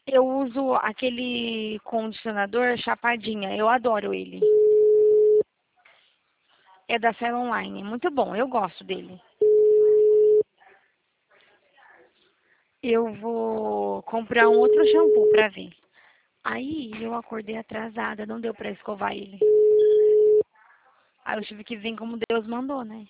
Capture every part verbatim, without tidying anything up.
Eu uso aquele condicionador chapadinha. Eu adoro ele. É da Cell Online. Muito bom. Eu gosto dele. Eu vou comprar um outro shampoo pra ver. Aí eu acordei atrasada. Não deu pra escovar ele. Aí eu tive que vir como Deus mandou, né?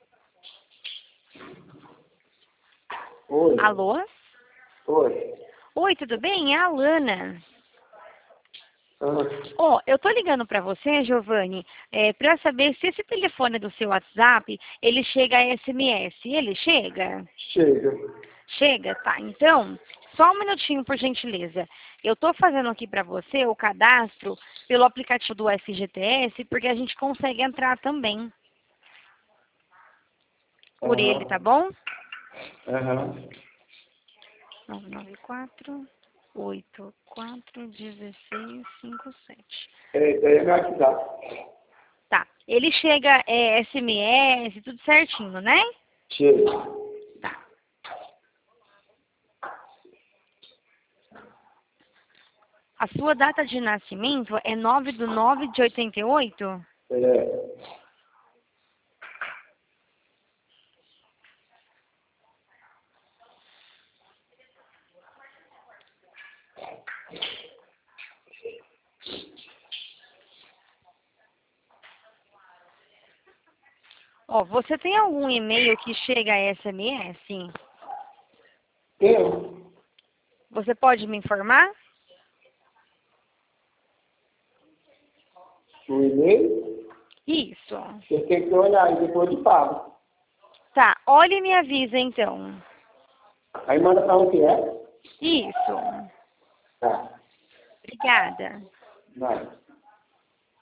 Oi. Alô? Oi. Oi, tudo bem? É a Alana. Ah, Ó, eu tô ligando pra você, Giovanni, é, pra saber se esse telefone do seu WhatsApp, ele chega a S M S. Ele chega? chega. Chega? Tá. Então, só um minutinho, por gentileza. Eu tô fazendo aqui pra você o cadastro pelo aplicativo do F G T S, porque a gente consegue entrar também por ele, tá Aham. bom? Aham. nove nove quatro, oito quatro, um seis cinco sete. É, daí é meu WhatsApp. Tá. Ele chega é, S M S, tudo certinho, né? Chega. Tá. A sua data de nascimento é nove de nove de oitenta e oito? É. Ó, você tem algum e-mail que chega a S M S? Eu? Você pode me informar? O e-mail? Isso. Você tem que olhar e depois de pago. Tá, olhe e me avisa então. Aí manda pra onde é? Isso. Tá. Obrigada. Vai.